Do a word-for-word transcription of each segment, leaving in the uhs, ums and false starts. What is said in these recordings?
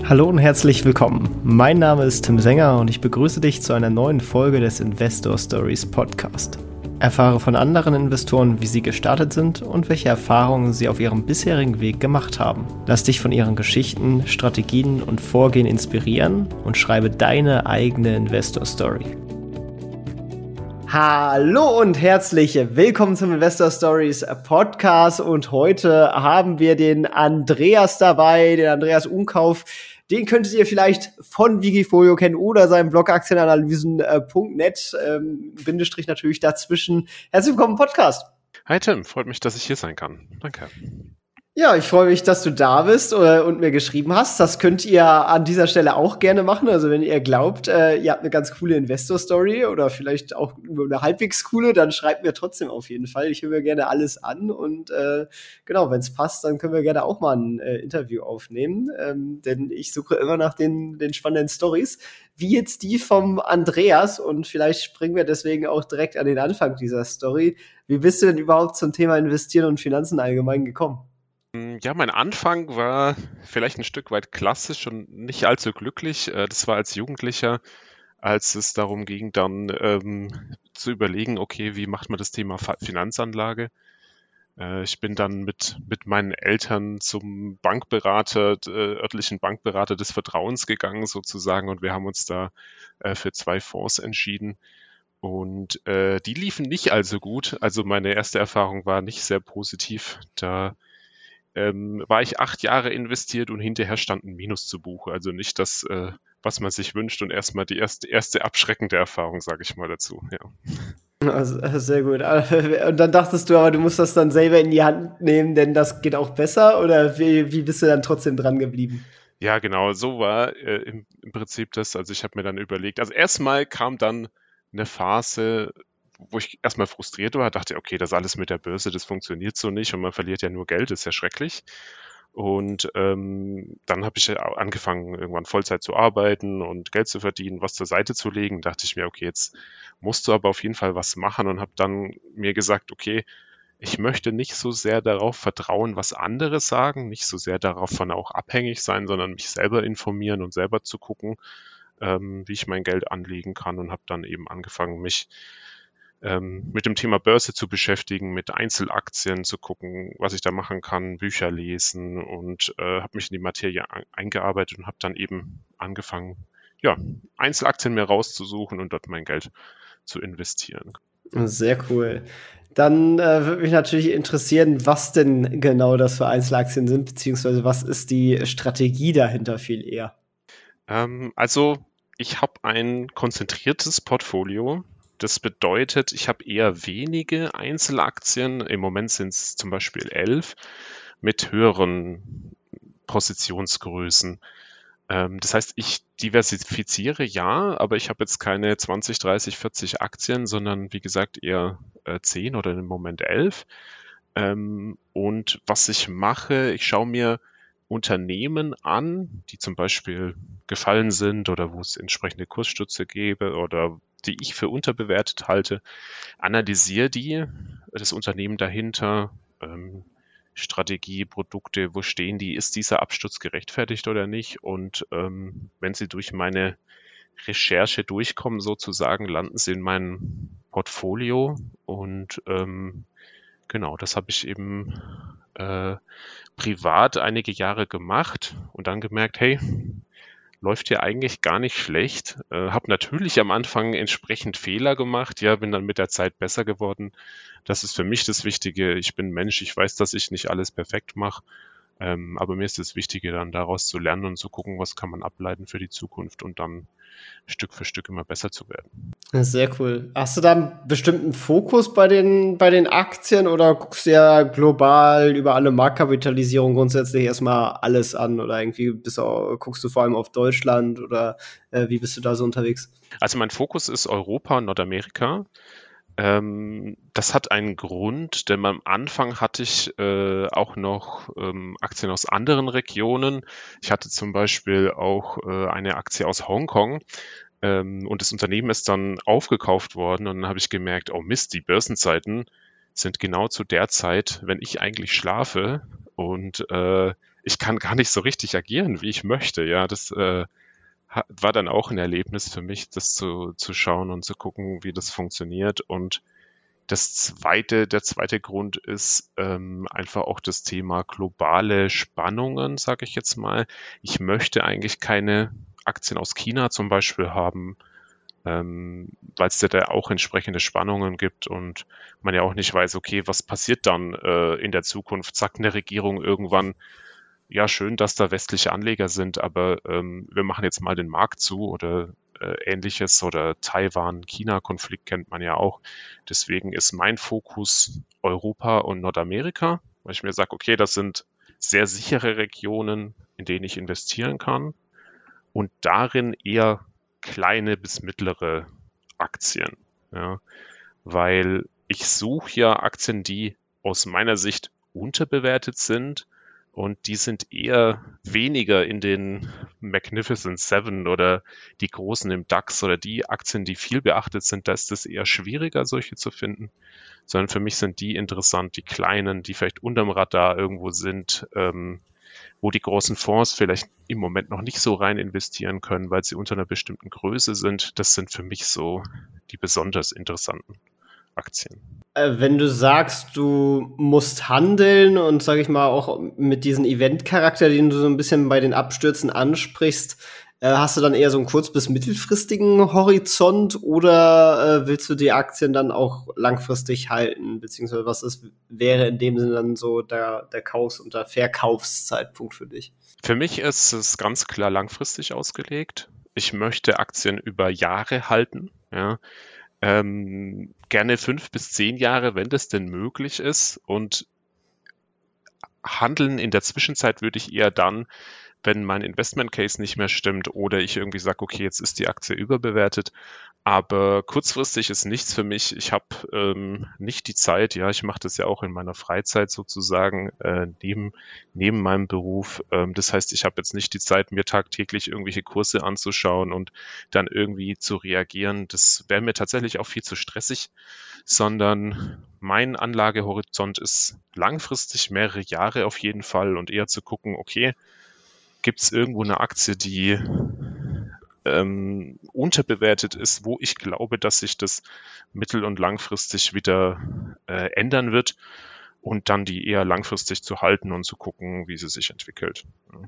Hallo und herzlich willkommen. Mein Name ist Tim Sänger und ich begrüße dich zu einer neuen Folge des Investor Stories Podcast. Erfahre von anderen Investoren, wie sie gestartet sind und welche Erfahrungen sie auf ihrem bisherigen Weg gemacht haben. Lass dich von ihren Geschichten, Strategien und Vorgehen inspirieren und schreibe deine eigene Investor Story. Hallo und herzlich willkommen zum Investor Stories Podcast und heute haben wir den Andreas dabei, den Andreas Unkauf. Den könntet ihr vielleicht von Wikifolio kennen oder seinem Blog aktienanalysen punkt net, ähm, Bindestrich natürlich dazwischen. Herzlich willkommen im Podcast. Hi Tim, freut mich, dass ich hier sein kann. Danke. Ja, ich freue mich, dass du da bist äh, und mir geschrieben hast. Das könnt ihr an dieser Stelle auch gerne machen. Also wenn ihr glaubt, äh, ihr habt eine ganz coole Investor-Story oder vielleicht auch eine halbwegs coole, dann schreibt mir trotzdem auf jeden Fall. Ich höre mir gerne alles an und äh, genau, wenn es passt, dann können wir gerne auch mal ein äh, Interview aufnehmen. Ähm, denn ich suche immer nach den, den spannenden Stories, wie jetzt die vom Andreas, und vielleicht springen wir deswegen auch direkt an den Anfang dieser Story. Wie bist du denn überhaupt zum Thema Investieren und Finanzen allgemein gekommen? Ja, mein Anfang war vielleicht ein Stück weit klassisch und nicht allzu glücklich. Das war als Jugendlicher, als es darum ging, dann ähm, zu überlegen, okay, wie macht man das Thema Finanzanlage? Äh, ich bin dann mit, mit meinen Eltern zum Bankberater, äh, örtlichen Bankberater des Vertrauens gegangen sozusagen, und wir haben uns da äh, für zwei Fonds entschieden. Und äh, die liefen nicht allzu gut. Also meine erste Erfahrung war nicht sehr positiv. Da Ähm, war ich acht Jahre investiert und hinterher stand ein Minus zu Buche. Also nicht das, äh, was man sich wünscht, und erstmal die erste, erste abschreckende Erfahrung, sage ich mal dazu. Ja. Also, sehr gut. Und dann dachtest du aber, du musst das dann selber in die Hand nehmen, denn das geht auch besser? Oder wie, wie bist du dann trotzdem dran geblieben? Ja, genau, so war äh, im, im Prinzip das. Also ich habe mir dann überlegt, also erstmal kam dann eine Phase, wo ich erstmal frustriert war, dachte, okay, das alles mit der Börse, das funktioniert so nicht und man verliert ja nur Geld, das ist ja schrecklich. Und ähm, dann habe ich angefangen, irgendwann Vollzeit zu arbeiten und Geld zu verdienen, was zur Seite zu legen. Dachte ich mir, okay, jetzt musst du aber auf jeden Fall was machen, und habe dann mir gesagt, okay, ich möchte nicht so sehr darauf vertrauen, was andere sagen, nicht so sehr davon auch abhängig sein, sondern mich selber informieren und selber zu gucken, ähm, wie ich mein Geld anlegen kann, und habe dann eben angefangen, mich ähm, mit dem Thema Börse zu beschäftigen, mit Einzelaktien zu gucken, was ich da machen kann, Bücher lesen, und äh, habe mich in die Materie ein, eingearbeitet und habe dann eben angefangen, ja, Einzelaktien mir rauszusuchen und dort mein Geld zu investieren. Sehr cool. Dann äh, würde mich natürlich interessieren, was denn genau das für Einzelaktien sind, beziehungsweise was ist die Strategie dahinter viel eher? Ähm, also ich habe ein konzentriertes Portfolio. Das bedeutet, ich habe eher wenige Einzelaktien. Im Moment sind es zum Beispiel elf mit höheren Positionsgrößen. Ähm, das heißt, ich diversifiziere ja, aber ich habe jetzt keine zwanzig, dreißig, vierzig Aktien, sondern wie gesagt eher äh, zehn oder im Moment elf. Ähm, und was ich mache, ich schaue mir Unternehmen an, die zum Beispiel gefallen sind oder wo es entsprechende Kursstütze gäbe oder die ich für unterbewertet halte, analysiere die, das Unternehmen dahinter, ähm, Strategie, Produkte, wo stehen die, ist dieser Absturz gerechtfertigt oder nicht, und ähm, wenn sie durch meine Recherche durchkommen sozusagen, landen sie in meinem Portfolio, und ähm, genau, das habe ich eben äh, privat einige Jahre gemacht und dann gemerkt, hey, läuft ja eigentlich gar nicht schlecht. Äh, habe natürlich am Anfang entsprechend Fehler gemacht, ja, bin dann mit der Zeit besser geworden. Das ist für mich das Wichtige. Ich bin Mensch, ich weiß, dass ich nicht alles perfekt mache, ähm, aber mir ist das Wichtige, dann daraus zu lernen und zu gucken, was kann man ableiten für die Zukunft und dann Stück für Stück immer besser zu werden. Sehr cool. Hast du da einen bestimmten Fokus bei den, bei den Aktien oder guckst du ja global über alle Marktkapitalisierung grundsätzlich erstmal alles an, oder irgendwie bist du, guckst du vor allem auf Deutschland, oder äh, wie bist du da so unterwegs? Also mein Fokus ist Europa und Nordamerika. Ähm, das hat einen Grund, denn am Anfang hatte ich äh, auch noch ähm, Aktien aus anderen Regionen. Ich hatte zum Beispiel auch äh, eine Aktie aus Hongkong. Ähm, und das Unternehmen ist dann aufgekauft worden, und dann habe ich gemerkt, oh Mist, die Börsenzeiten sind genau zu der Zeit, wenn ich eigentlich schlafe, und äh, ich kann gar nicht so richtig agieren, wie ich möchte. Ja, das äh, war dann auch ein Erlebnis für mich, das zu, zu schauen und zu gucken, wie das funktioniert. Und das zweite, der zweite Grund ist ähm, einfach auch das Thema globale Spannungen, sage ich jetzt mal. Ich möchte eigentlich keine Aktien aus China zum Beispiel haben, ähm, weil es ja da auch entsprechende Spannungen gibt und man ja auch nicht weiß, okay, was passiert dann äh, in der Zukunft? Sagt eine Regierung irgendwann, ja, schön, dass da westliche Anleger sind, aber ähm, wir machen jetzt mal den Markt zu oder äh, ähnliches oder Taiwan-China-Konflikt kennt man ja auch. Deswegen ist mein Fokus Europa und Nordamerika, weil ich mir sage, okay, das sind sehr sichere Regionen, in denen ich investieren kann und darin eher kleine bis mittlere Aktien, ja, weil ich suche ja Aktien, die aus meiner Sicht unterbewertet sind und die sind eher weniger in den Magnificent Seven oder die großen im DAX oder die Aktien, die viel beachtet sind, da ist es eher schwieriger, solche zu finden, sondern für mich sind die interessant, die kleinen, die vielleicht unterm Radar irgendwo sind, ähm, wo die großen Fonds vielleicht im Moment noch nicht so rein investieren können, weil sie unter einer bestimmten Größe sind. Das sind für mich so die besonders interessanten Aktien. Äh, wenn du sagst, du musst handeln und, sag ich mal, auch mit diesem Event-Charakter, den du so ein bisschen bei den Abstürzen ansprichst, äh, hast du dann eher so einen kurz- bis mittelfristigen Horizont oder äh, willst du die Aktien dann auch langfristig halten? Beziehungsweise was ist, wäre in dem Sinne dann so der, der Kaufs- und der Verkaufszeitpunkt für dich? Für mich ist es ganz klar langfristig ausgelegt. Ich möchte Aktien über Jahre halten, ja. Ähm, gerne fünf bis zehn Jahre, wenn das denn möglich ist. Und handeln in der Zwischenzeit würde ich eher dann, wenn mein Investment Case nicht mehr stimmt oder ich irgendwie sage, okay, jetzt ist die Aktie überbewertet. Aber kurzfristig ist nichts für mich. Ich habe ähm, nicht die Zeit, ja, ich mache das ja auch in meiner Freizeit sozusagen, äh, neben, neben meinem Beruf. Ähm, das heißt, ich habe jetzt nicht die Zeit, mir tagtäglich irgendwelche Kurse anzuschauen und dann irgendwie zu reagieren. Das wäre mir tatsächlich auch viel zu stressig, sondern mein Anlagehorizont ist langfristig, mehrere Jahre auf jeden Fall und eher zu gucken, okay, gibt es irgendwo eine Aktie, die ähm, unterbewertet ist, wo ich glaube, dass sich das mittel- und langfristig wieder äh, ändern wird und dann die eher langfristig zu halten und zu gucken, wie sie sich entwickelt.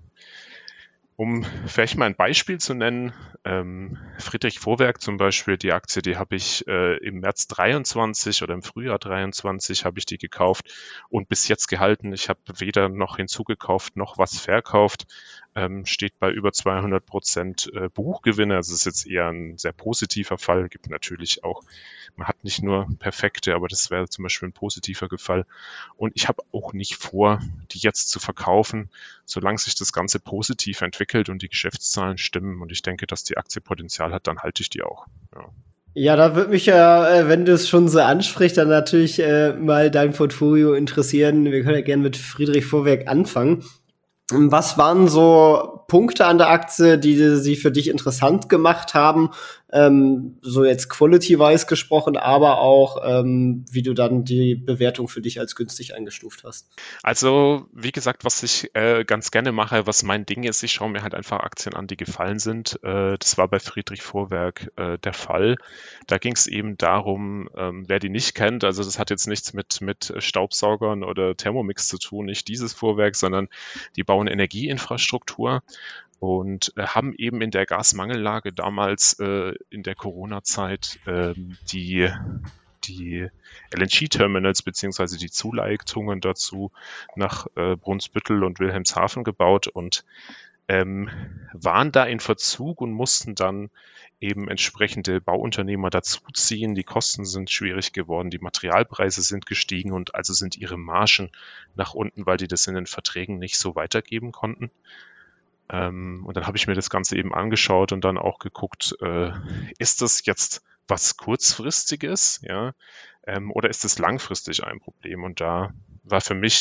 Um vielleicht mal ein Beispiel zu nennen, ähm, Friedrich Vorwerk zum Beispiel, die Aktie, die habe ich äh, im März dreiundzwanzig oder im Frühjahr dreiundzwanzig habe ich die gekauft und bis jetzt gehalten. Ich habe weder noch hinzugekauft noch was verkauft. Ähm, steht bei über zweihundert Prozent äh, Buchgewinne. Also es ist jetzt eher ein sehr positiver Fall. Gibt natürlich auch, man hat nicht nur perfekte, aber das wäre zum Beispiel ein positiver Fall. Und ich habe auch nicht vor, die jetzt zu verkaufen, solange sich das Ganze positiv entwickelt und die Geschäftszahlen stimmen und ich denke, dass die Aktie Potenzial hat, dann halte ich die auch. Ja. Ja, da würde mich ja, äh, wenn du es schon so ansprichst, dann natürlich äh, mal dein Portfolio interessieren. Wir können ja gerne mit Friedrich Vorwerk anfangen. Was waren so Punkte an der Aktie, die sie für dich interessant gemacht haben? Ähm, so jetzt quality-wise gesprochen, aber auch, ähm, wie du dann die Bewertung für dich als günstig eingestuft hast. Also, wie gesagt, was ich äh, ganz gerne mache, was mein Ding ist, ich schaue mir halt einfach Aktien an, die gefallen sind. Äh, das war bei Friedrich Vorwerk äh, der Fall. Da ging es eben darum, ähm, wer die nicht kennt, also das hat jetzt nichts mit, mit Staubsaugern oder Thermomix zu tun, nicht dieses Vorwerk, sondern die bauen Energieinfrastruktur und äh, haben eben in der Gasmangellage damals äh, in der Corona-Zeit äh, die, die L N G-Terminals beziehungsweise die Zuleitungen dazu nach äh, Brunsbüttel und Wilhelmshaven gebaut und ähm, waren da in Verzug und mussten dann eben entsprechende Bauunternehmer dazuziehen. Die Kosten sind schwierig geworden, die Materialpreise sind gestiegen und also sind ihre Margen nach unten, weil die das in den Verträgen nicht so weitergeben konnten. Ähm, und dann habe ich mir das Ganze eben angeschaut und dann auch geguckt, äh, ist das jetzt was Kurzfristiges, ja, ähm, oder ist es langfristig ein Problem? Und da war für mich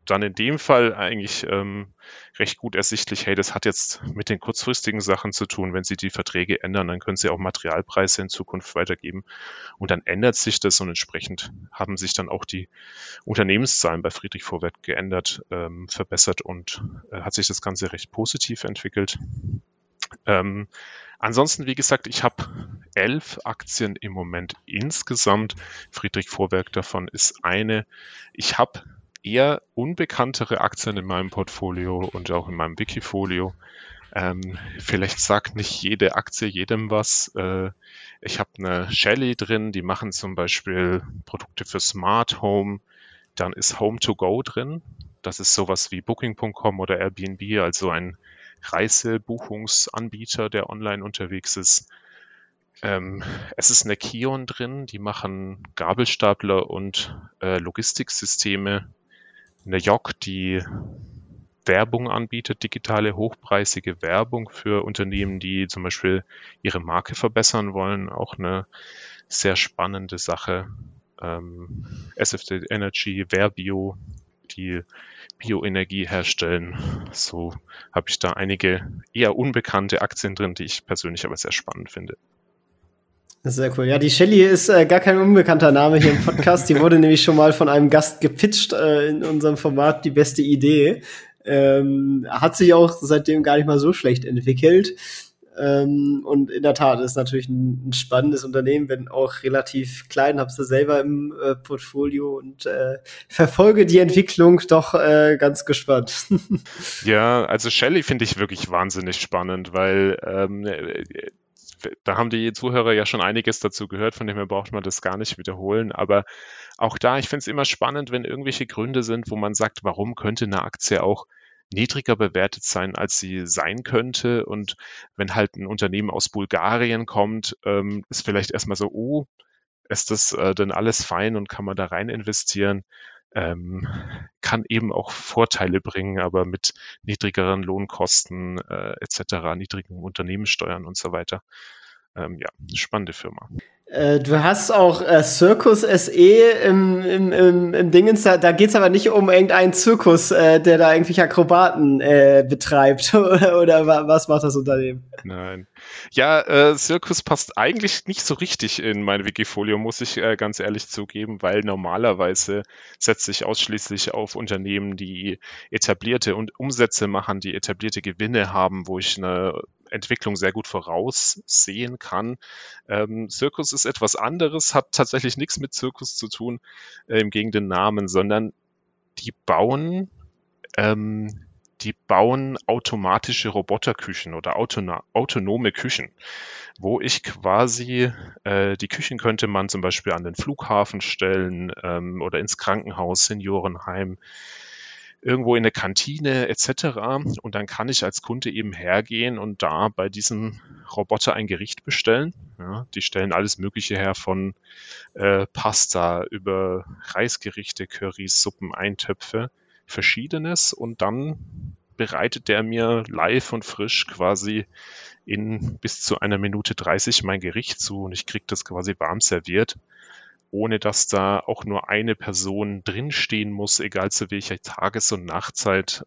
dann in dem Fall eigentlich ähm, recht gut ersichtlich, hey, das hat jetzt mit den kurzfristigen Sachen zu tun. Wenn Sie die Verträge ändern, dann können Sie auch Materialpreise in Zukunft weitergeben. Und dann ändert sich das und entsprechend haben sich dann auch die Unternehmenszahlen bei Friedrich Vorwerk geändert, ähm, verbessert und äh, hat sich das Ganze recht positiv entwickelt. Ähm, ansonsten, wie gesagt, ich habe elf Aktien im Moment insgesamt. Friedrich Vorwerk davon ist eine. Ich habe eher unbekanntere Aktien in meinem Portfolio und auch in meinem Wikifolio. Ähm, vielleicht sagt nicht jede Aktie jedem was. Äh, ich habe eine Shelly drin, die machen zum Beispiel Produkte für Smart Home. Dann ist Home to Go drin. Das ist sowas wie Booking Punkt com oder Airbnb, also ein Reisebuchungsanbieter, der online unterwegs ist. Ähm, es ist eine Kion drin, die machen Gabelstapler und äh, Logistiksysteme. Eine Jock, die Werbung anbietet, digitale, hochpreisige Werbung für Unternehmen, die zum Beispiel ihre Marke verbessern wollen. Auch eine sehr spannende Sache. Ähm, S F D Energy, Verbio, die Bioenergie herstellen. So habe ich da einige eher unbekannte Aktien drin, die ich persönlich aber sehr spannend finde. Das ist sehr cool. Ja, die Shelly ist äh, gar kein unbekannter Name hier im Podcast. Die wurde nämlich schon mal von einem Gast gepitcht äh, in unserem Format Die beste Idee. Ähm, hat sich auch seitdem gar nicht mal so schlecht entwickelt. Ähm, und in der Tat ist natürlich ein, ein spannendes Unternehmen, wenn auch relativ klein, hab's da selber im äh, Portfolio und äh, verfolge die Entwicklung doch äh, ganz gespannt. Ja, also Shelly finde ich wirklich wahnsinnig spannend, weil ähm, da haben die Zuhörer ja schon einiges dazu gehört, von dem her braucht man das gar nicht wiederholen, aber auch da, ich finde es immer spannend, wenn irgendwelche Gründe sind, wo man sagt, warum könnte eine Aktie auch niedriger bewertet sein, als sie sein könnte. Und wenn halt ein Unternehmen aus Bulgarien kommt, ähm, ist vielleicht erstmal so, oh, ist das äh, denn alles fein und kann man da rein investieren? Ähm, kann eben auch Vorteile bringen, aber mit niedrigeren Lohnkosten äh, et cetera, niedrigen Unternehmenssteuern und so weiter. Ähm, ja, spannende Firma. Äh, du hast auch äh, Circus S E im, im, im, im Dingens, da, da geht's aber nicht um irgendeinen Zirkus, äh, der da irgendwelche Akrobaten äh, betreibt, oder, oder was macht das Unternehmen? Nein. Ja, äh, Circus passt eigentlich nicht so richtig in mein Wikifolio, muss ich äh, ganz ehrlich zugeben, weil normalerweise setze ich ausschließlich auf Unternehmen, die etablierte und Umsätze machen, die etablierte Gewinne haben, wo ich eine Entwicklung sehr gut voraussehen kann. Ähm, Circus ist etwas anderes, hat tatsächlich nichts mit Zirkus zu tun, äh, gegen den Namen, sondern die bauen ähm, die bauen automatische Roboterküchen oder autona- autonome Küchen, wo ich quasi, äh, die Küchen könnte man zum Beispiel an den Flughafen stellen ähm, oder ins Krankenhaus, Seniorenheim, irgendwo in eine Kantine et cetera. Und dann kann ich als Kunde eben hergehen und da bei diesem Roboter ein Gericht bestellen. Ja, die stellen alles Mögliche her, von äh, Pasta über Reisgerichte, Currys, Suppen, Eintöpfe, Verschiedenes. Und dann bereitet der mir live und frisch quasi in bis zu einer Minute dreißig mein Gericht zu und ich kriege das quasi warm serviert, ohne dass da auch nur eine Person drinstehen muss, egal zu welcher Tages- und Nachtzeit.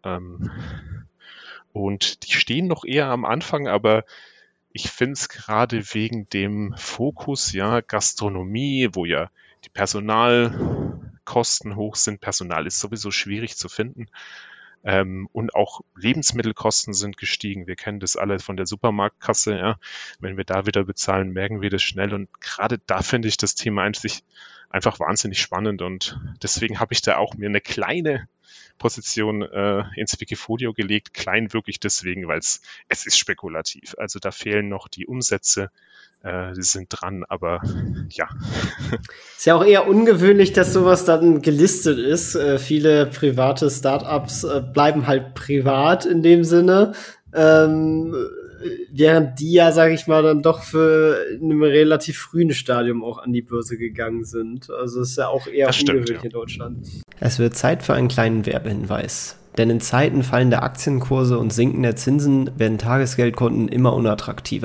Und die stehen noch eher am Anfang, aber ich finde es gerade wegen dem Fokus, ja, Gastronomie, wo ja die Personalkosten hoch sind. Personal ist sowieso schwierig zu finden. Ähm, und auch Lebensmittelkosten sind gestiegen. Wir kennen das alle von der Supermarktkasse. Ja. Wenn wir da wieder bezahlen, merken wir das schnell. Und gerade da finde ich das Thema eigentlich einfach wahnsinnig spannend. Und deswegen habe ich da auch mir eine kleine Position äh, ins Wikifolio gelegt. Klein wirklich deswegen, weil es es ist spekulativ. Also da fehlen noch die Umsätze. Äh, die sind dran, aber ja. Ist ja auch eher ungewöhnlich, dass sowas dann gelistet ist. Äh, viele private Startups äh, bleiben halt privat in dem Sinne, ähm, während die ja, sage ich mal, dann doch für in einem relativ frühen Stadium auch an die Börse gegangen sind. Also ist ja auch eher Das stimmt, ungewöhnlich ja. in Deutschland. Es wird Zeit für einen kleinen Werbehinweis. Denn in Zeiten fallender Aktienkurse und sinkender Zinsen werden Tagesgeldkonten immer unattraktiver.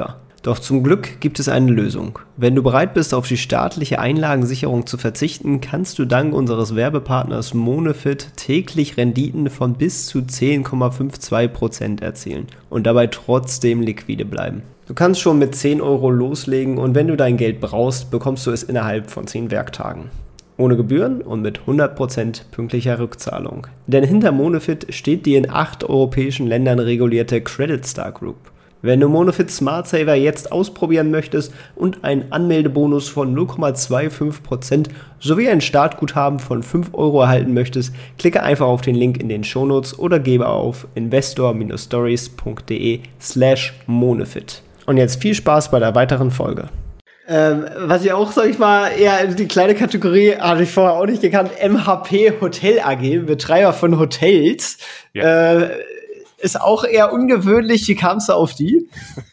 Doch zum Glück gibt es eine Lösung. Wenn du bereit bist, auf die staatliche Einlagensicherung zu verzichten, kannst du dank unseres Werbepartners Monofit täglich Renditen von bis zu zehn Komma zweiundfünfzig Prozent erzielen und dabei trotzdem liquide bleiben. Du kannst schon mit zehn Euro loslegen und wenn du dein Geld brauchst, bekommst du es innerhalb von zehn Werktagen. Ohne Gebühren und mit hundert Prozent pünktlicher Rückzahlung. Denn hinter Monofit steht die in acht europäischen Ländern regulierte Credit Star Group. Wenn du Monofit Smart Saver jetzt ausprobieren möchtest und einen Anmeldebonus von null Komma fünfundzwanzig Prozent sowie ein Startguthaben von fünf Euro erhalten möchtest, klicke einfach auf den Link in den Shownotes oder gebe auf investor-stories.de slash Monofit. Und jetzt viel Spaß bei der weiteren Folge. Ähm, was ich auch, sag ich mal, eher die kleine Kategorie, hatte ich vorher auch nicht gekannt, M H P Hotel A G, Betreiber von Hotels. Ja. Äh, ist auch eher ungewöhnlich. Wie kamst du auf die?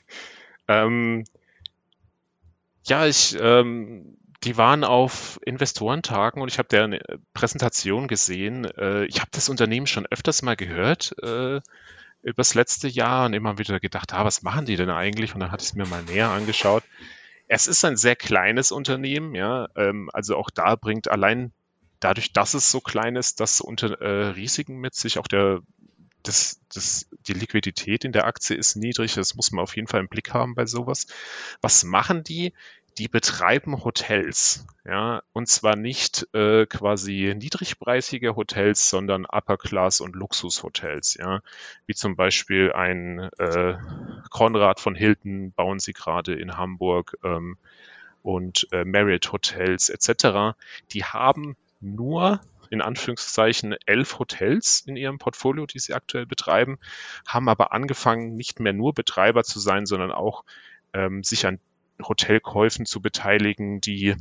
ähm, ja, ich, ähm, die waren auf Investorentagen und ich habe deren Präsentation gesehen. Äh, ich habe das Unternehmen schon öfters mal gehört, äh, übers letzte Jahr und immer wieder gedacht, ah, was machen die denn eigentlich? Und dann hatte ich es mir mal näher angeschaut. Es ist ein sehr kleines Unternehmen, ja, ähm, also auch da bringt allein dadurch, dass es so klein ist, das unter äh, Risiken mit sich, auch der Das, das, die Liquidität in der Aktie ist niedrig, das muss man auf jeden Fall im Blick haben bei sowas. Was machen die? Die betreiben Hotels, ja, und zwar nicht äh, quasi niedrigpreisige Hotels, sondern Upper-Class- und Luxushotels, ja, wie zum Beispiel ein äh, Konrad von Hilton bauen sie gerade in Hamburg ähm, und äh, Marriott Hotels et cetera. Die haben nur in Anführungszeichen elf Hotels in ihrem Portfolio, die sie aktuell betreiben, haben aber angefangen, nicht mehr nur Betreiber zu sein, sondern auch ähm, sich an Hotelkäufen zu beteiligen, die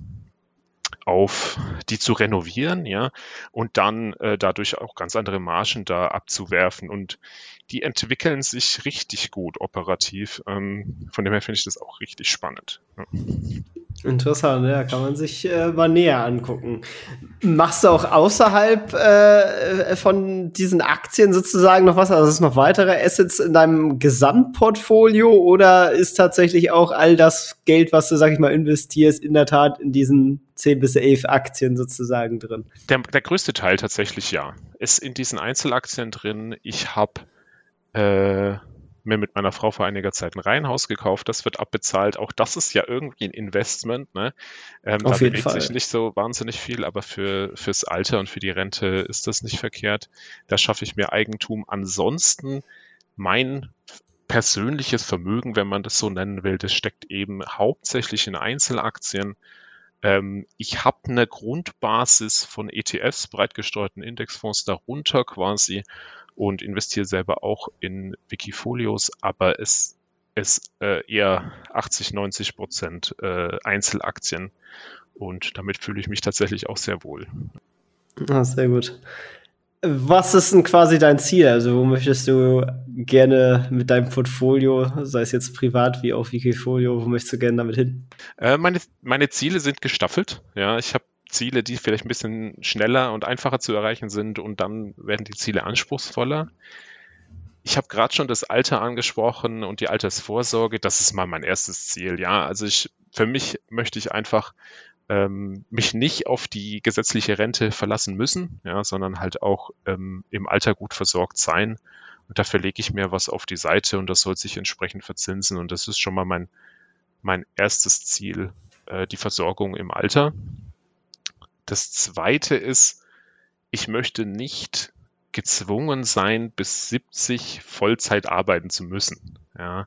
auf die zu renovieren, ja, und dann äh, dadurch auch ganz andere Margen da abzuwerfen. Und die entwickeln sich richtig gut operativ. Ähm, von dem her finde ich das auch richtig spannend. Ja. Interessant, ja, kann man sich äh, mal näher angucken. Machst du auch außerhalb äh, von diesen Aktien sozusagen noch was? Also ist noch weitere Assets in deinem Gesamtportfolio oder ist tatsächlich auch all das Geld, was du, sag ich mal, investierst, in der Tat in diesen zehn bis elf Aktien sozusagen drin? Der, der größte Teil tatsächlich, ja, ist in diesen Einzelaktien drin. Ich habe äh, mir mit meiner Frau vor einiger Zeit ein Reihenhaus gekauft, das wird abbezahlt. Auch das ist ja irgendwie ein Investment, ne? Ähm, Auf da jeden bewegt Fall. sich nicht so wahnsinnig viel, aber für fürs Alter und für die Rente ist das nicht verkehrt. Da schaffe ich mir Eigentum. Ansonsten mein persönliches Vermögen, wenn man das so nennen will, das steckt eben hauptsächlich in Einzelaktien. Ähm, ich habe eine Grundbasis von E T Fs, breit gestreuten Indexfonds, darunter quasi, und investiere selber auch in Wikifolios, aber es ist äh, eher achtzig, neunzig Prozent äh, Einzelaktien und damit fühle ich mich tatsächlich auch sehr wohl. Ah, sehr gut. Was ist denn quasi dein Ziel? Also wo möchtest du gerne mit deinem Portfolio, sei es jetzt privat wie auch Wikifolio, wo möchtest du gerne damit hin? Äh, meine, meine Ziele sind gestaffelt. Ja, ich habe Ziele, die vielleicht ein bisschen schneller und einfacher zu erreichen sind und dann werden die Ziele anspruchsvoller. Ich habe gerade schon das Alter angesprochen und die Altersvorsorge, das ist mal mein erstes Ziel. Ja, also ich, für mich möchte ich einfach ähm, mich nicht auf die gesetzliche Rente verlassen müssen, ja, sondern halt auch ähm, im Alter gut versorgt sein. Und dafür lege ich mir was auf die Seite und das soll sich entsprechend verzinsen. Und das ist schon mal mein, mein erstes Ziel, äh, die Versorgung im Alter. Das zweite ist, ich möchte nicht gezwungen sein, bis siebzig Vollzeit arbeiten zu müssen. Ja.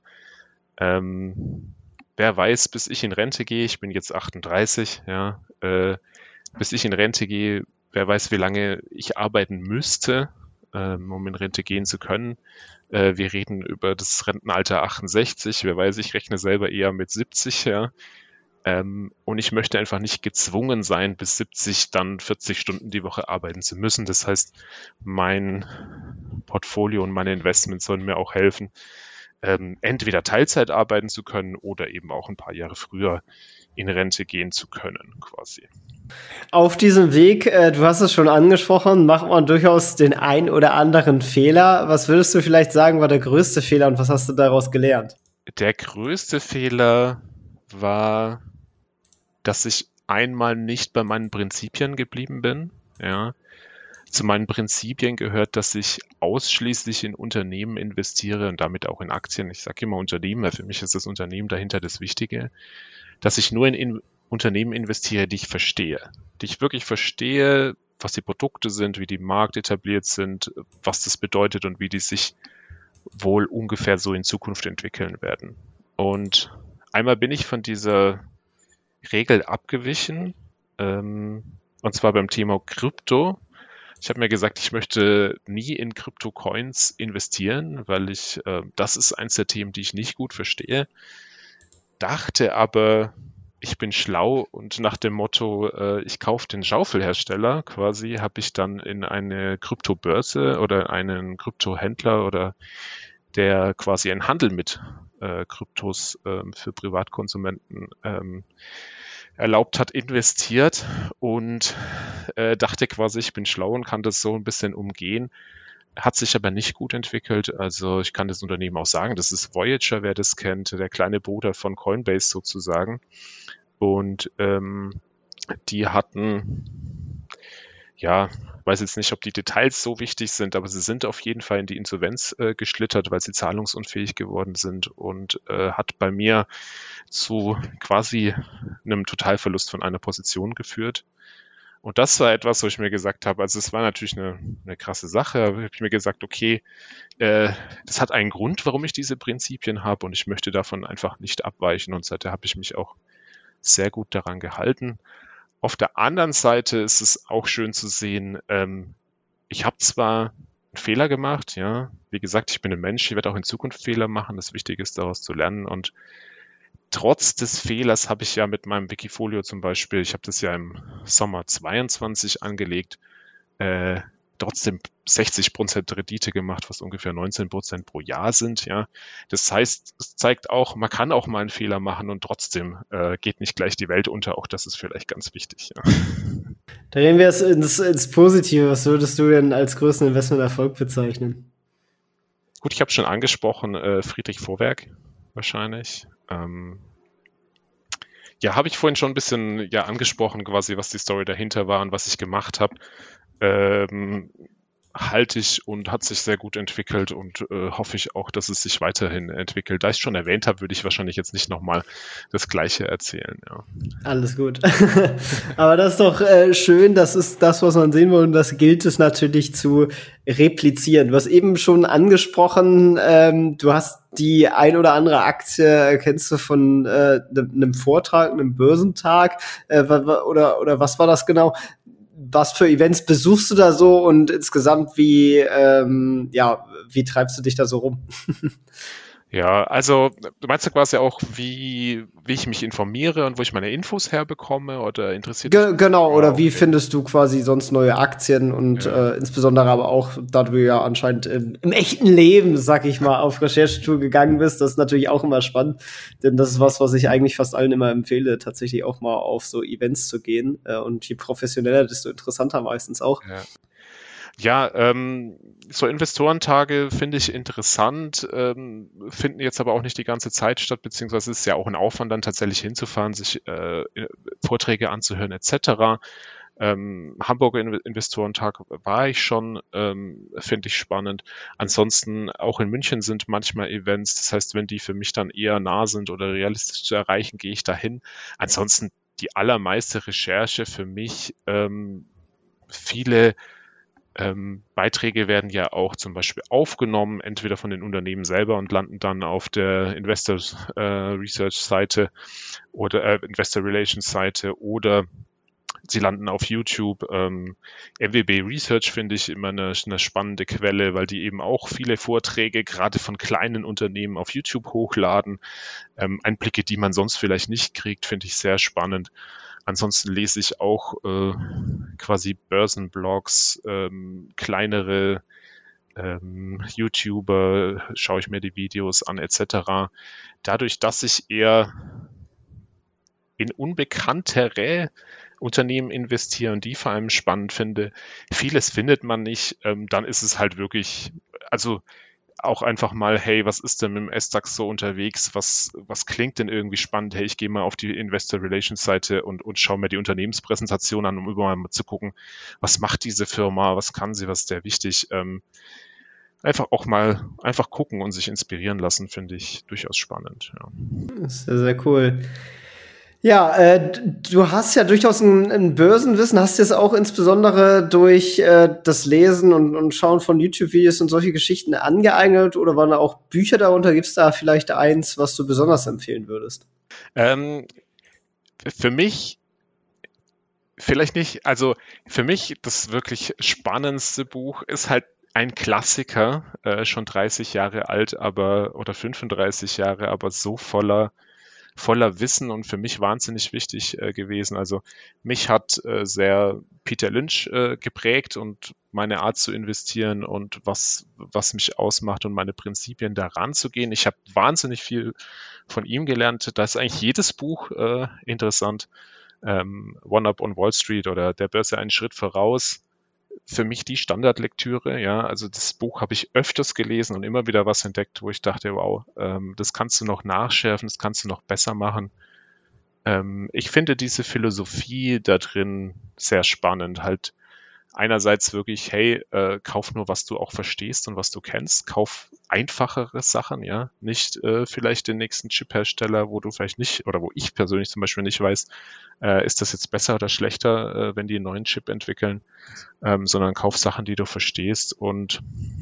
Ähm, wer weiß, bis ich in Rente gehe, ich bin jetzt achtunddreißig, ja, äh, bis ich in Rente gehe, wer weiß, wie lange ich arbeiten müsste, ähm, um in Rente gehen zu können. Äh, wir reden über das Rentenalter achtundsechzig, wer weiß, ich rechne selber eher mit siebzig, ja. Ähm, und ich möchte einfach nicht gezwungen sein, bis siebzig dann vierzig Stunden die Woche arbeiten zu müssen. Das heißt, mein Portfolio und meine Investments sollen mir auch helfen, ähm, entweder Teilzeit arbeiten zu können oder eben auch ein paar Jahre früher in Rente gehen zu können, quasi. Auf diesem Weg, äh, du hast es schon angesprochen, macht man durchaus den ein oder anderen Fehler. Was würdest du vielleicht sagen, war der größte Fehler und was hast du daraus gelernt? Der größte Fehler war, dass ich einmal nicht bei meinen Prinzipien geblieben bin. Ja. Zu meinen Prinzipien gehört, dass ich ausschließlich in Unternehmen investiere und damit auch in Aktien. Ich sage immer Unternehmen, weil für mich ist das Unternehmen dahinter das Wichtige, dass ich nur in, in Unternehmen investiere, die ich verstehe, die ich wirklich verstehe, was die Produkte sind, wie die im Markt etabliert sind, was das bedeutet und wie die sich wohl ungefähr so in Zukunft entwickeln werden. Und einmal bin ich von dieser Regel abgewichen, ähm, und zwar beim Thema Krypto. Ich habe mir gesagt, ich möchte nie in Krypto-Coins investieren, weil ich, äh, das ist eins der Themen, die ich nicht gut verstehe. Dachte aber, ich bin schlau und nach dem Motto, äh, ich kaufe den Schaufelhersteller quasi, habe ich dann in eine Kryptobörse oder einen Kryptohändler oder der quasi einen Handel mit äh, Kryptos äh, für Privatkonsumenten ähm, erlaubt hat, investiert und äh, dachte quasi, ich bin schlau und kann das so ein bisschen umgehen. Hat sich aber nicht gut entwickelt. Also ich kann das Unternehmen auch sagen, das ist Voyager, wer das kennt, der kleine Bruder von Coinbase sozusagen. Und ähm, die hatten, ja, weiß jetzt nicht, ob die Details so wichtig sind, aber sie sind auf jeden Fall in die Insolvenz äh, geschlittert, weil sie zahlungsunfähig geworden sind und äh, hat bei mir zu quasi einem Totalverlust von einer Position geführt. Und das war etwas, wo ich mir gesagt habe, also es war natürlich eine, eine krasse Sache, aber habe ich mir gesagt, okay, äh, das hat einen Grund, warum ich diese Prinzipien habe und ich möchte davon einfach nicht abweichen und seitdem habe ich mich auch sehr gut daran gehalten. Auf der anderen Seite ist es auch schön zu sehen, ähm, ich habe zwar einen Fehler gemacht, ja, wie gesagt, ich bin ein Mensch, ich werde auch in Zukunft Fehler machen, das Wichtige ist, daraus zu lernen und trotz des Fehlers habe ich ja mit meinem Wikifolio zum Beispiel, ich habe das ja im Sommer zweiundzwanzig angelegt, äh, trotzdem sechzig Prozent Rendite gemacht, was ungefähr neunzehn Prozent pro Jahr sind. Ja, das heißt, es zeigt auch, man kann auch mal einen Fehler machen und trotzdem äh, geht nicht gleich die Welt unter. Auch das ist vielleicht ganz wichtig. Ja. Da gehen wir jetzt ins, ins Positive. Was würdest du denn als größten Investmenterfolg bezeichnen? Gut, ich habe schon angesprochen, äh, Friedrich Vorwerk wahrscheinlich. Ähm, ja, habe ich vorhin schon ein bisschen ja angesprochen, quasi, was die Story dahinter war und was ich gemacht habe. Ähm, halte ich und hat sich sehr gut entwickelt und äh, hoffe ich auch, dass es sich weiterhin entwickelt. Da ich es schon erwähnt habe, würde ich wahrscheinlich jetzt nicht nochmal das Gleiche erzählen. Ja. Alles gut. Aber das ist doch äh, schön, das ist das, was man sehen will und das gilt es natürlich zu replizieren. Du hast eben schon angesprochen, ähm, du hast die ein oder andere Aktie, kennst du von äh, einem Vortrag, einem Börsentag äh, oder, oder was war das genau? Was für Events besuchst du da so und insgesamt wie, ähm, ja, wie treibst du dich da so rum? Ja, also du meinst ja quasi auch, wie, wie ich mich informiere und wo ich meine Infos herbekomme oder interessiert Ge- dich? Genau, Ja, oder wie okay. findest du quasi sonst neue Aktien und Ja. äh, insbesondere aber auch, da du ja anscheinend im, im echten Leben, sag ich mal, auf Recherchetour gegangen bist, das ist natürlich auch immer spannend, denn das ist was, was ich eigentlich fast allen immer empfehle, tatsächlich auch mal auf so Events zu gehen äh, und je professioneller, desto interessanter meistens auch. Ja. Ja, ähm, so Investorentage finde ich interessant, ähm, finden jetzt aber auch nicht die ganze Zeit statt, beziehungsweise ist ja auch ein Aufwand, dann tatsächlich hinzufahren, sich äh, Vorträge anzuhören et cetera. Ähm, Hamburger Investorentag war ich schon, ähm, finde ich spannend. Ansonsten auch in München sind manchmal Events, das heißt, wenn die für mich dann eher nah sind oder realistisch zu erreichen, gehe ich dahin. Ansonsten die allermeiste Recherche für mich, ähm, viele Ähm, Beiträge werden ja auch zum Beispiel aufgenommen, entweder von den Unternehmen selber und landen dann auf der Investor äh, Research Seite oder äh, Investor Relations Seite oder sie landen auf YouTube. Ähm, M W B Research finde ich immer eine, eine spannende Quelle, weil die eben auch viele Vorträge gerade von kleinen Unternehmen auf YouTube hochladen. Ähm, Einblicke, die man sonst vielleicht nicht kriegt, finde ich sehr spannend. Ansonsten lese ich auch äh, quasi Börsenblogs, ähm, kleinere ähm, YouTuber, schaue ich mir die Videos an et cetera. Dadurch, dass ich eher in unbekanntere Unternehmen investiere und die vor allem spannend finde, vieles findet man nicht, ähm, dann ist es halt wirklich, also auch einfach mal, hey, was ist denn mit dem S-DAX so unterwegs? Was, was klingt denn irgendwie spannend? Hey, ich gehe mal auf die Investor Relations Seite und, und schaue mir die Unternehmenspräsentation an, um überall mal zu gucken, was macht diese Firma, was kann sie, was ist der wichtig? Ähm, einfach auch mal einfach gucken und sich inspirieren lassen, finde ich durchaus spannend. Ja. Sehr, sehr cool. Ja, äh, du hast ja durchaus ein, ein Börsenwissen, hast es auch insbesondere durch äh, das Lesen und, und Schauen von YouTube-Videos und solche Geschichten angeeignet, oder waren da auch Bücher darunter? Gibt es da vielleicht eins, was du besonders empfehlen würdest? Ähm, für mich vielleicht nicht, also für mich das wirklich spannendste Buch ist halt ein Klassiker, äh, schon dreißig Jahre alt, aber oder fünfunddreißig Jahre, aber so voller voller Wissen und für mich wahnsinnig wichtig äh, gewesen. Also mich hat äh, sehr Peter Lynch äh, geprägt und meine Art zu investieren und was, was mich ausmacht und meine Prinzipien daran zu gehen. Ich habe wahnsinnig viel von ihm gelernt. Da ist eigentlich jedes Buch äh, interessant. Ähm, One Up on Wall Street oder Der Börse einen Schritt voraus. Für mich die Standardlektüre, ja, also das Buch habe ich öfters gelesen und immer wieder was entdeckt, wo ich dachte, wow, ähm, das kannst du noch nachschärfen, das kannst du noch besser machen. Ähm, ich finde diese Philosophie da drin sehr spannend, halt einerseits wirklich, hey, äh, kauf nur, was du auch verstehst und was du kennst, kauf einfachere Sachen, ja, nicht äh, vielleicht den nächsten Chip-Hersteller, wo du vielleicht nicht, oder wo ich persönlich zum Beispiel nicht weiß, äh, ist das jetzt besser oder schlechter, äh, wenn die einen neuen Chip entwickeln, ähm, sondern kauf Sachen, die du verstehst und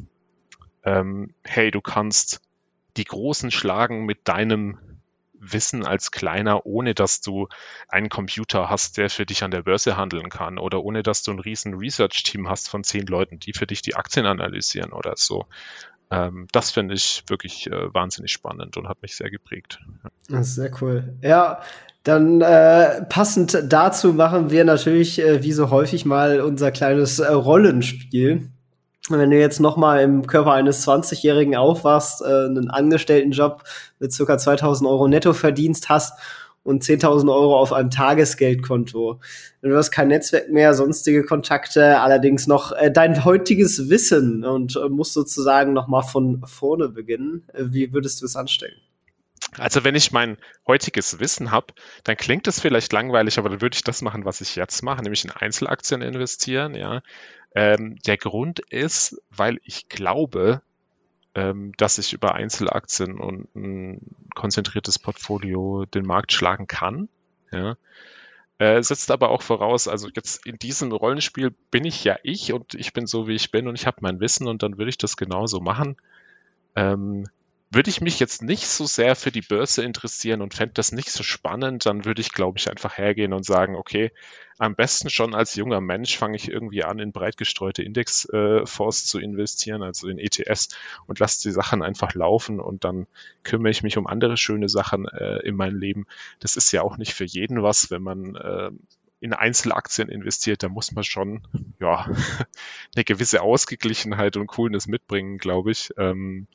ähm, hey, du kannst die Großen schlagen mit deinem Wissen als Kleiner, ohne dass du einen Computer hast, der für dich an der Börse handeln kann oder ohne dass du ein riesen Research-Team hast von zehn Leuten, die für dich die Aktien analysieren oder so. Ähm, das finde ich wirklich äh, wahnsinnig spannend und hat mich sehr geprägt. Das ist sehr cool. Ja, dann äh, passend dazu machen wir natürlich äh, wie so häufig mal unser kleines äh, Rollenspiel. Wenn du jetzt noch mal im Körper eines zwanzigjährigen aufwachst, äh, einen Angestelltenjob mit circa zweitausend Euro Nettoverdienst hast und zehntausend Euro auf einem Tagesgeldkonto. Du hast kein Netzwerk mehr, sonstige Kontakte, allerdings noch äh, dein heutiges Wissen und äh, musst sozusagen noch mal von vorne beginnen. Äh, wie würdest du es anstellen? Also wenn ich mein heutiges Wissen habe, dann klingt es vielleicht langweilig, aber dann würde ich das machen, was ich jetzt mache, nämlich in Einzelaktien investieren, ja. Ähm, der Grund ist, weil ich glaube, ähm, dass ich über Einzelaktien und ein konzentriertes Portfolio den Markt schlagen kann. Ja. Äh, setzt aber auch voraus, also jetzt in diesem Rollenspiel bin ich ja ich und ich bin so, wie ich bin und ich habe mein Wissen und dann würde ich das genauso machen. Ähm, Würde ich mich jetzt nicht so sehr für die Börse interessieren und fände das nicht so spannend, dann würde ich, glaube ich, einfach hergehen und sagen, okay, am besten schon als junger Mensch fange ich irgendwie an, in breit gestreute Indexfonds äh, zu investieren, also in E T Fs und lasse die Sachen einfach laufen und dann kümmere ich mich um andere schöne Sachen äh, in meinem Leben. Das ist ja auch nicht für jeden was, wenn man äh, in Einzelaktien investiert, da muss man schon ja eine gewisse Ausgeglichenheit und Coolness mitbringen, glaube ich. Ähm,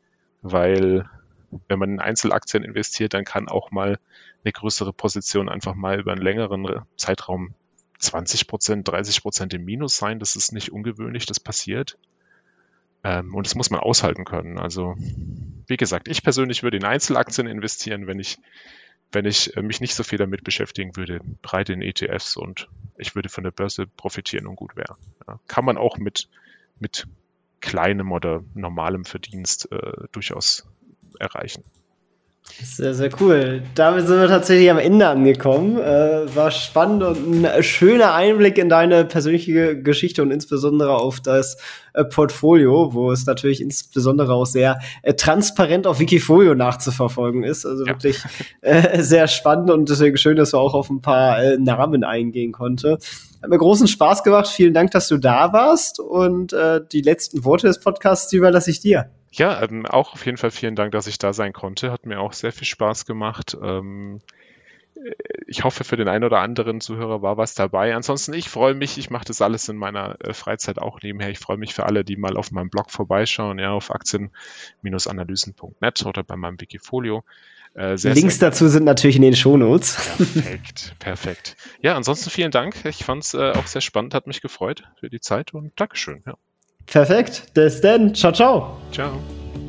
weil wenn man in Einzelaktien investiert, dann kann auch mal eine größere Position einfach mal über einen längeren Zeitraum zwanzig Prozent, dreißig Prozent im Minus sein. Das ist nicht ungewöhnlich, das passiert. Ähm, und das muss man aushalten können. Also wie gesagt, ich persönlich würde in Einzelaktien investieren, wenn ich, wenn ich mich nicht so viel damit beschäftigen würde, breit in E T Fs und ich würde von der Börse profitieren und gut wäre. Ja, kann man auch mit, mit kleinem oder normalem Verdienst äh, durchaus erreichen. Sehr, sehr cool. Damit sind wir tatsächlich am Ende angekommen. Äh, war spannend und ein schöner Einblick in deine persönliche Geschichte und insbesondere auf das äh, Portfolio, wo es natürlich insbesondere auch sehr äh, transparent auf Wikifolio nachzuverfolgen ist. Also ja. wirklich äh, sehr spannend und deswegen schön, dass wir auch auf ein paar äh, Namen eingehen konnten. Hat mir großen Spaß gemacht. Vielen Dank, dass du da warst und äh, die letzten Worte des Podcasts, die überlasse ich dir. Ja, ähm, auch auf jeden Fall vielen Dank, dass ich da sein konnte. Hat mir auch sehr viel Spaß gemacht. Ähm, ich hoffe, für den einen oder anderen Zuhörer war was dabei. Ansonsten, ich freue mich. Ich mache das alles in meiner äh, Freizeit auch nebenher. Ich freue mich für alle, die mal auf meinem Blog vorbeischauen, ja, auf aktien Analysen Punkt net oder bei meinem Wikifolio. Äh, sehr, Links sehr dazu sind natürlich in den Shownotes. Perfekt, perfekt. Ja, ansonsten vielen Dank. Ich fand es äh, auch sehr spannend, hat mich gefreut für die Zeit und Dankeschön. Ja. Perfekt. Bis dann. Ciao, ciao. Ciao.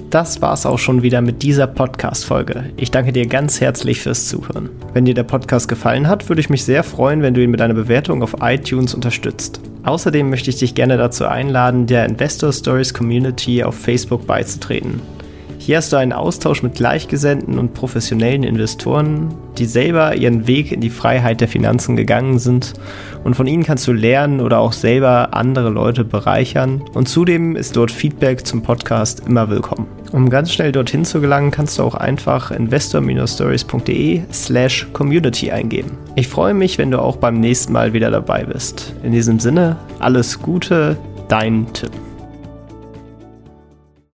Das war's auch schon wieder mit dieser Podcast-Folge. Ich danke dir ganz herzlich fürs Zuhören. Wenn dir der Podcast gefallen hat, würde ich mich sehr freuen, wenn du ihn mit einer Bewertung auf iTunes unterstützt. Außerdem möchte ich dich gerne dazu einladen, der Investor Stories Community auf Facebook beizutreten. Hier hast du einen Austausch mit Gleichgesinnten und professionellen Investoren, die selber ihren Weg in die Freiheit der Finanzen gegangen sind, und von ihnen kannst du lernen oder auch selber andere Leute bereichern, und zudem ist dort Feedback zum Podcast immer willkommen. Um ganz schnell dorthin zu gelangen, kannst du auch einfach investor-stories.de slash community eingeben. Ich freue mich, wenn du auch beim nächsten Mal wieder dabei bist. In diesem Sinne, alles Gute, dein Tim.